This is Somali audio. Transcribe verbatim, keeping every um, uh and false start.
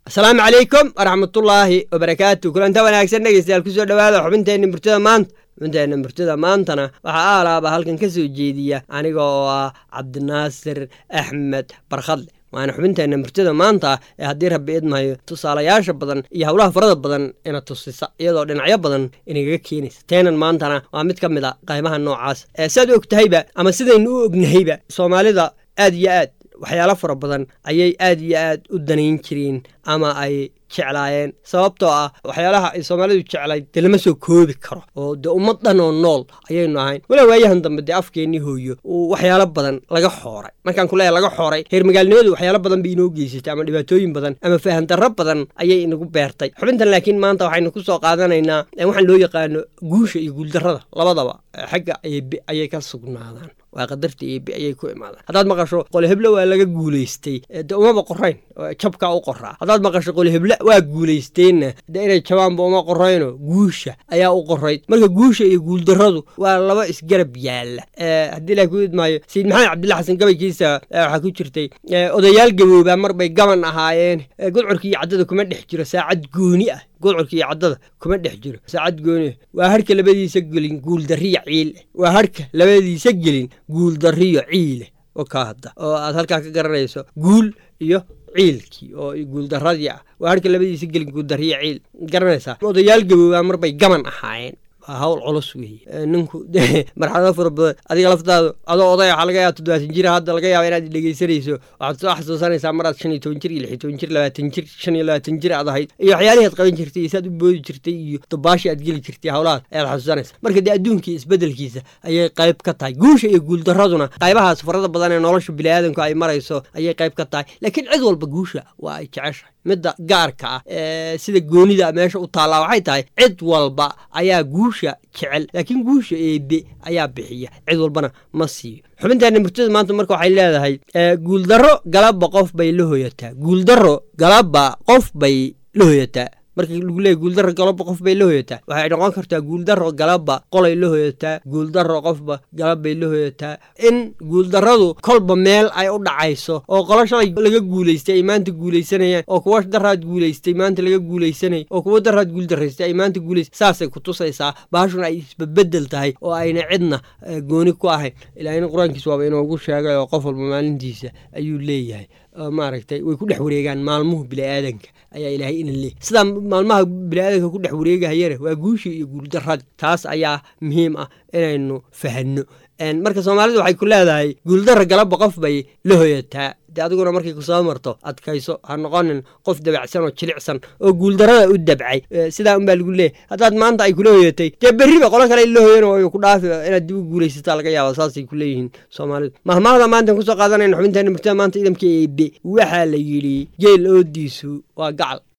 السلام عليكم ورحمة الله وبركاته. كل أنت وناكسر نجس كسر دواء حبنتين مرتدى مانت منتين مرتدى مانتنا وحالا بهالكن كسر جديدية أنا جوا عبد الناصر أحمد برخل وأنا حبنتين مرتدى مانتا هديرها بإذنها تصال يا شبضن يهولها فرض بدن إن تصيص يضع لنا عيبضن إن يكينس تين مانتنا وعمت كمدا قيمها النوعاس سادوك تهيبة أما سيدا نوق نهيبة سومالي ذا آد ياد waxyaalo fara badan ayay aad iyo aad u danayn jireen ama ay jeclaayeen sababtoo ah waxyaalaha ay Soomaalidu jeclay lama soo koobi karo oo de ummadan oo nool ayaynu ahayn wala waayahan dambe de afkeeni hooyo waxyaalo badan laga xooray markaan ku leeyahay laga xooray heer magaalnimadu waxyaalo badan bay inoo geysatay ama dhibaatooyin badan ama fahan darro badan ayay inagu beertay xubintan laakiin maanta waxaynu ku soo qaadanaynaa waxaan loo yaqaano guusha iyo guuldarrada labadaba xagga ayay ka sugnaadaan waa qadartii eebbi ayay ku imaadaan haddaad maqasho qole hebla waa laga guulaystay de umaba qorayn jabka u qoraa haddaad maqasho qole hebla waa guulaysteenna de inay jabaanba uma qorayno guusha ayaa u qorayd marka guusha iyo guuldarradu waa laba isgarab yaalla haddii ilaahay ku idmaayo sayid maxamed cabdillah xasan gabaykiisa waxaa ku jirtay odayaal gaboobaa mar bay gaban ahaayeen gudcurkii caddada kuma dhex jiro saacad gooni ah gudcurkii caddada kuma dhex jiro saacad gooni waa harka labadiisa gelin guuldarriya ciil waa harka labadiisa gelin guuldarriyo ciile oo ka hadda oo aad halkaa ka garanayso guul iyo ciilkii oo guuldarradii ah waa harka labadiisa gelin guuldarriyo ciil garanaysaa odayaal gaboobaa mar bay gaban ahaayeen hawl culus weeye ninku marxalado fara badan adiga laftaadu adoo oday waxa laga yaabaa toddobaatan jir hadda laga yaabaa inaad dhegeysanayso waxaad soo xasuusanaysaa maraad shan iyo toban jir iyo lix iyo toban jir labaatan jir shan iyo labaatan jir aad ahayd iyo waxyaalihii aad qaban jirtay iyo saad u boodi jirtay iyo dabaashii aad geli jirtay hawlahaas ayaad xasuusanaysaa marka dee adduunkii isbeddelkiisa ayay qayb ka tahay guusha iyo guuldarraduna qaybahaas farada badan ee nolosha bini'aadanku ay marayso ayay qayb ka tahay laakiin cid walba guusha waa ay jeceshahay midda gaarka ah ee sida goonida meesha u taallaa waxay tahay cid walba ayaa guusha jecel laakiin guusha eebbe ayaa bixiya cid walbana ma siiyo xubintaana murtada maanta marka waxay leedahay guuldarro galabba qof bay la hooyataa guuldarro galabba qof bay la hooyataa markii lagu leeyahay guuldarro galabba qof bay la hooyataa waxay noqon kartaa guuldarro galabba qolay la hooyataa guuldarro qofba galabbay la hooyataa in guuldarradu kolba meel ay u dhacayso oo qolo shalay laga guulaystay ay maanta guulaysanayaan oo kuwa daraad guulaystay maanta laga guulaysanay oo kuwa daraad guuldaraystay ay maanta guulaystay saasay ku tusaysaa baashuna ay isbedel tahay oo ayna cidna gooni ku ahayn ilaahayna quraankiisa waaba inoogu sheegay oo qof walba maalintiisa ayuu leeyahay maaragtay way ku dhex wareegaan maalmuhu bini'aadanka ayaa ilaahay ina leeyahay sidaa maalmaha bini'aadanka ku dhex wareegahayana waa guushii iyo guuldarrada taas ayaa muhiim ah inaynu fahanno marka Soomaalidu waxay ku leedahay guuldarro galabba qof bay la hooyataa de adiguna markay ku soo marto adkayso ha noqonin qof dabacsan oo jilicsan oo guuldarrada u dabcay sidaa un baa lagu leeyahay haddaad maanta ay kula hooyatay dee berriba qolo kale la hooyana oo ku dhaafi inaad dib u guulaysataa laga yaaba saasay ku leeyihiin Soomaalidu mahmaahda maanta ku soo qaadanayna xubintaana murtada maanta idamka eebbe waxaa la yidhi geel oodiisu waa gacal.